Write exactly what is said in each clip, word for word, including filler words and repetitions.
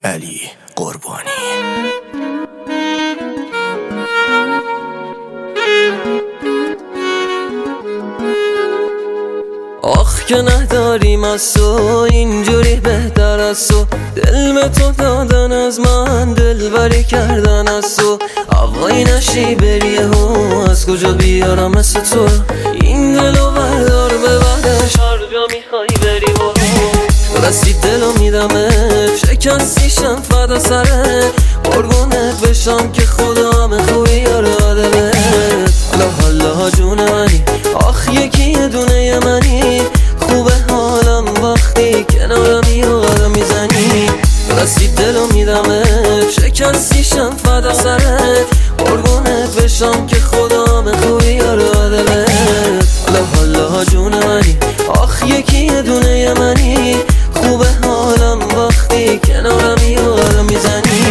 علی قربانی. آخ که نداریم از تو اینجوری بهتر از تو، دل به تو دادن از من دلبری کردن از تو. هوایی نشی بری و از کجا بیارم مثل تو، این دلو بردار ببرش هر جا میخوای بری و رسید دلو میدمت، شکستیشم فدا سرت، قربونت بشم که خدا همه خوبی یاره آدمت. حالا حالا جون منی، آخ یکی یه دونه منی، خوبه حالم وقتی کنارمی و قدم میزنی. رسید دلو میدمت، شکستیشم فدا سرت، قربونت بشم که خدا همه خوبی یاره آدمت. حالا حالا جون منی، آخ یکی یه دونه منی، خوبه حالم وقتی کنارمی و قدم میزنی.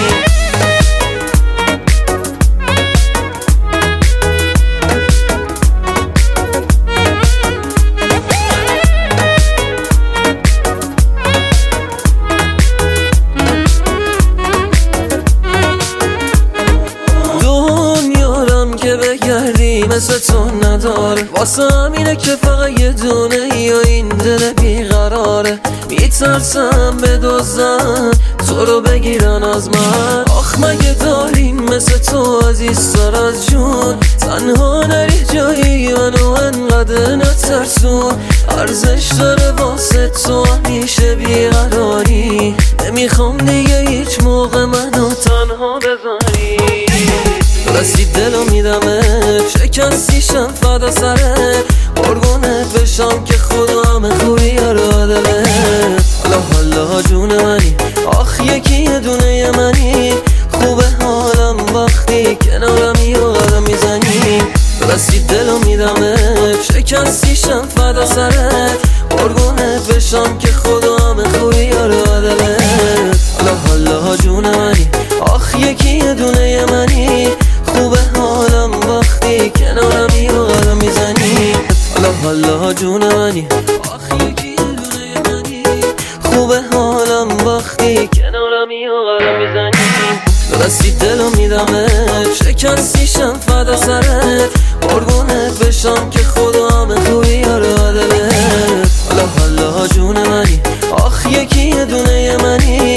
که بگردی مثل تو نداره، واسه همینه که فقط یه دونه یا این دل بیقراره. میترسم بدزدن تو رو بگیرن از من، آخ مگه داریم مثل تو عزیزتر از جون. تنها نری جایی منو انقدر نترسون، ارزش داره واسه تو همیشه بیقراری. نمیخوام دیگه هیچ موقع منو تنها بذاری. رسید دلو میدمت، شکستیشم فدا سرت، قربونت بشم که خدا همه خوبی یاره آدمت. حالا حالا جون منی، آخ یکی یه دونه منی، خوبه حالم وقتی کنارمی و قدم میزنی. رسید دلو میدمت، شکستیشم فدا سرت، قربونت بشم که خدا همه خوبی یاره آدمت. حالا حالا جون منی، آخ یکی یه دونه منی، خوبه حالم وقتی کنارمی و قدم میزنی. حالا حالا جون منی، آخ یکی یه دونه منی، خوبه حالم وقتی کنارمی و قدم میزنی. رسید دلو میدمت، شکستیشم فدا سرت، قربونت بشم که خدا همه خوبی یاره آدمت. حالا حالا جون منی، آخ یکی یه دونه منی،